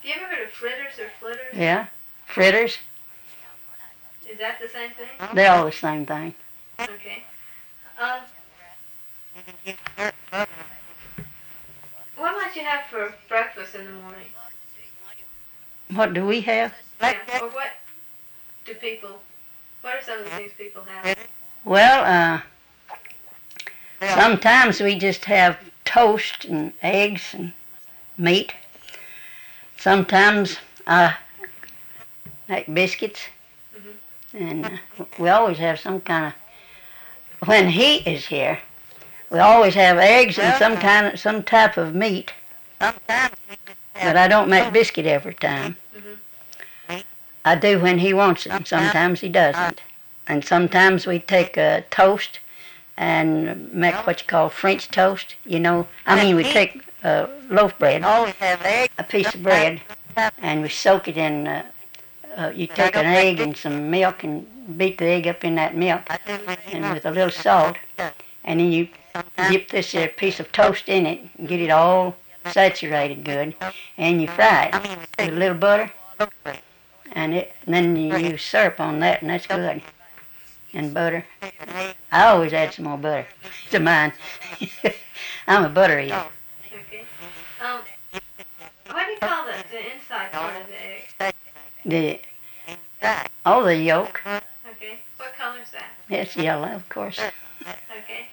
Have you ever heard of fritters or flitters? Yeah, fritters. Is that the same thing? They're all the same thing. Okay. What might you have for breakfast in the morning? What do we have? Yeah, or what are some of the things people have? Well, sometimes we just have toast and eggs and meat. Sometimes I make biscuits. And we always have some kind of, when he is here, we always have eggs and some type of meat. But I don't make biscuit every time. I do when he wants it, and sometimes he doesn't. And sometimes we take toast and make what you call French toast. You know, we take loaf bread, a piece of bread, and we soak it in. You take an egg and some milk and beat the egg up in that milk, and with a little salt, and then you dip this piece of toast in it and get it all saturated good, and you fry it with a little butter, and then you use syrup on that, and that's good. And butter. I always add some more butter to mine. I'm a butter eater. Okay. What do you call the inside part of the egg? The yolk. Okay. What color is that? It's yellow, of course. Okay.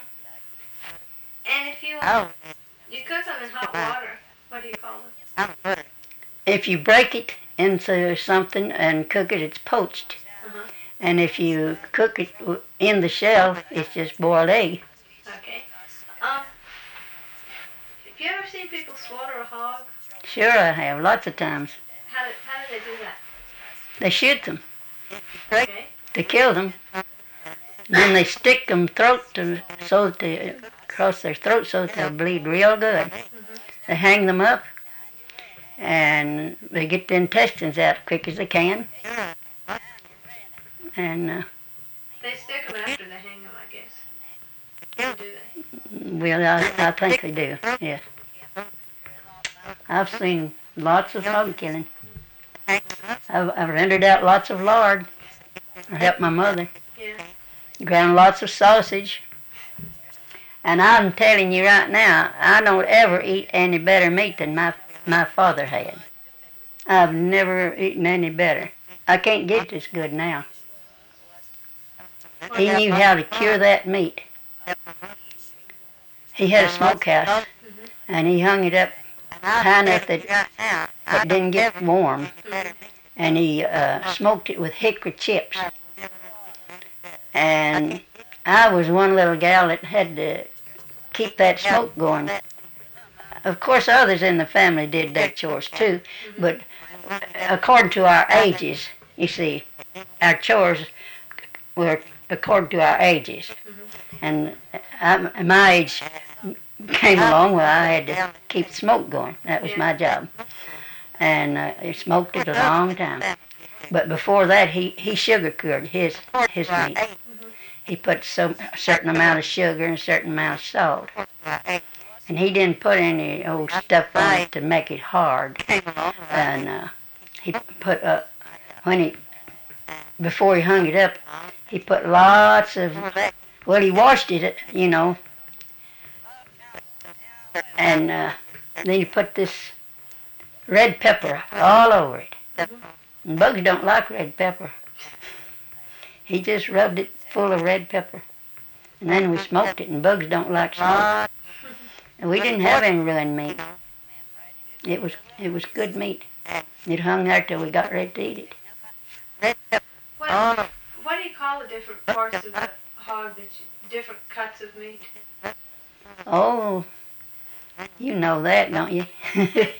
And if you cook them in hot water, what do you call them? If you break it into something and cook it, it's poached. And if you cook it in the shell, it's just boiled egg. Okay. Have you ever seen people slaughter a hog? Sure I have, lots of times. How do they do that? They shoot them. Okay. To kill them. And then they stick them across their throat so that they'll bleed real good. They hang them up, and they get the intestines out as quick as they can. And they stick them after they hang them, I guess. Or do they? Well, I think they do, yes. I've seen lots of hog killing. I've rendered out lots of lard. I helped my mother. Yeah. Ground lots of sausage. And I'm telling you right now, I don't ever eat any better meat than my father had. I've never eaten any better. I can't get this good now. He knew how to cure that meat. He had a smokehouse, and he hung it up high enough that it didn't get warm. And he smoked it with hickory chips. And I was one little gal that had to keep that smoke going. Of course, others in the family did their chores too, but according to our ages, you see, our chores were according to our ages. And my age came along where I had to keep smoke going. That was my job. And he smoked it a long time. But before that, he sugar cured his meat. He put a certain amount of sugar and a certain amount of salt. And he didn't put any old stuff on it to make it hard. And he put before he hung it up, he put lots of, well, he washed it, you know. And then he put this red pepper all over it. And bugs don't like red pepper. He just rubbed it full of red pepper. And then we smoked it, and bugs don't like smoke. And we didn't have any ruined meat. It was good meat. It hung there till we got ready to eat it. What do you call the different parts of the hog, different cuts of meat? Oh, you know that, don't you?